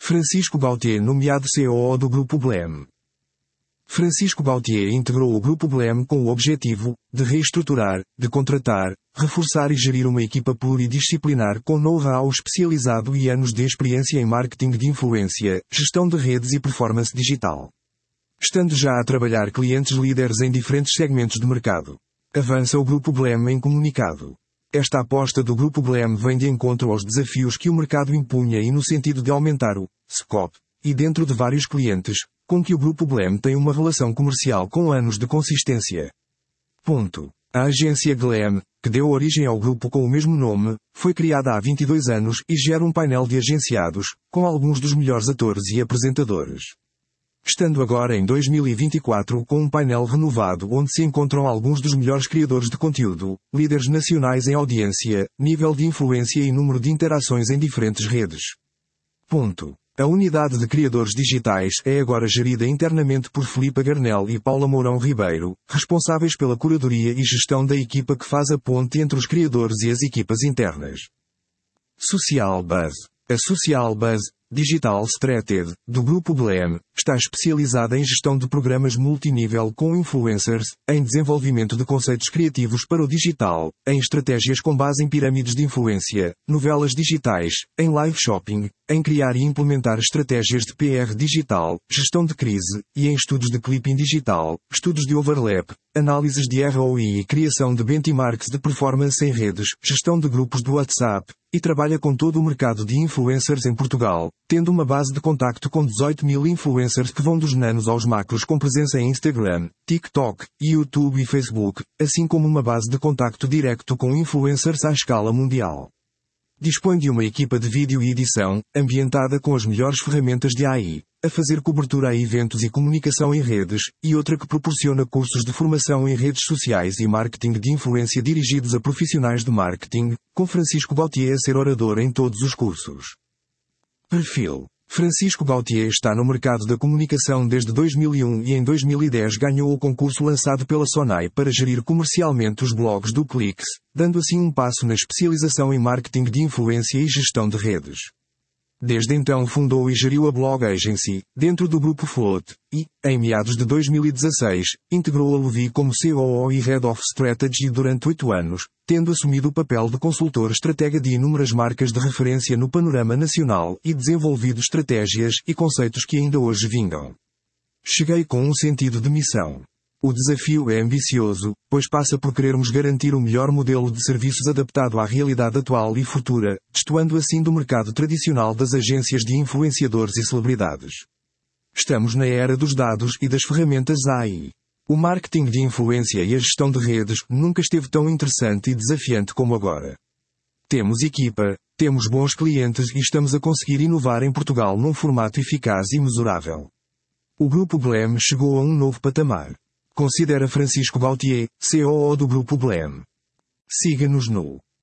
Francisco Gautier nomeado COO do Grupo Blem. Francisco Gautier integrou o Grupo Blem com o objetivo de reestruturar, de contratar, reforçar e gerir uma equipa pluridisciplinar com know-how especializado e anos de experiência em marketing de influência, gestão de redes e performance digital. Estando já a trabalhar clientes líderes em diferentes segmentos de mercado. Avança o Grupo Blem em comunicado. Esta aposta do Grupo Blem vem de encontro aos desafios que o mercado impunha e no sentido de aumentar o scope, e dentro de vários clientes, com que o Grupo Blem tem uma relação comercial com anos de consistência. A agência Glem, que deu origem ao grupo com o mesmo nome, foi criada há 22 anos e gera um painel de agenciados, com alguns dos melhores atores e apresentadores. Estando agora em 2024 com um painel renovado onde se encontram alguns dos melhores criadores de conteúdo, líderes nacionais em audiência, nível de influência e número de interações em diferentes redes. A unidade de criadores digitais é agora gerida internamente por Filipe Garnel e Paula Mourão Ribeiro, responsáveis pela curadoria e gestão da equipa que faz a ponte entre os criadores e as equipas internas. Social Buzz. A Social Buzz Digital Strategy, do Grupo Blem, está especializada em gestão de programas multinível com influencers, em desenvolvimento de conceitos criativos para o digital, em estratégias com base em pirâmides de influência, novelas digitais, em live shopping, em criar e implementar estratégias de PR digital, gestão de crise, e em estudos de clipping digital, estudos de overlap, análises de ROI e criação de benchmarks de performance em redes, gestão de grupos do WhatsApp, e trabalha com todo o mercado de influencers em Portugal, tendo uma base de contacto com 18 mil influencers que vão dos nanos aos macros com presença em Instagram, TikTok, YouTube e Facebook, assim como uma base de contacto direto com influencers à escala mundial. Dispõe de uma equipa de vídeo e edição, ambientada com as melhores ferramentas de AI, a fazer cobertura a eventos e comunicação em redes, e outra que proporciona cursos de formação em redes sociais e marketing de influência dirigidos a profissionais de marketing, com Francisco Gautier a ser orador em todos os cursos. Perfil. Francisco Gautier está no mercado da comunicação desde 2001 e em 2010 ganhou o concurso lançado pela Sonai para gerir comercialmente os blogs do Clix, dando assim um passo na especialização em marketing de influência e gestão de redes. Desde então fundou e geriu a Blog Agency, dentro do Grupo Float, e, em meados de 2016, integrou a Levi como COO e Head of Strategy durante 8 anos, tendo assumido o papel de consultor estratega de inúmeras marcas de referência no panorama nacional e desenvolvido estratégias e conceitos que ainda hoje vingam. Cheguei com um sentido de missão. O desafio é ambicioso, pois passa por querermos garantir o melhor modelo de serviços adaptado à realidade atual e futura, destoando assim do mercado tradicional das agências de influenciadores e celebridades. Estamos na era dos dados e das ferramentas AI. O marketing de influência e a gestão de redes nunca esteve tão interessante e desafiante como agora. Temos equipa, temos bons clientes e estamos a conseguir inovar em Portugal num formato eficaz e mesurável. O Grupo Blem chegou a um novo patamar. Considera Francisco Gautier, COO do Grupo Blem. Siga-nos no